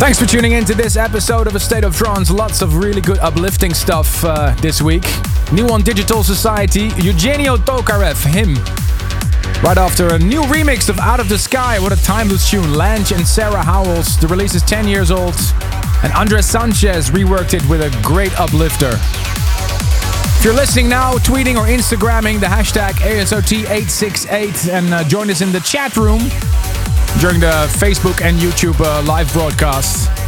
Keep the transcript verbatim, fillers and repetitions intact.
Thanks for tuning in to this episode of A State of Trance. Lots of really good uplifting stuff uh, this week. New on Digital Society, Eugenio Tokarev, him. Right after a new remix of Out of the Sky, what a timeless tune. Lange and Sarah Howells, the release is ten years old. And Andres Sanchez reworked it with a great uplifter. If you're listening now, tweeting or Instagramming the hashtag A S O T eight six eight and uh, join us in the chat room during the Facebook and YouTube uh, live broadcast.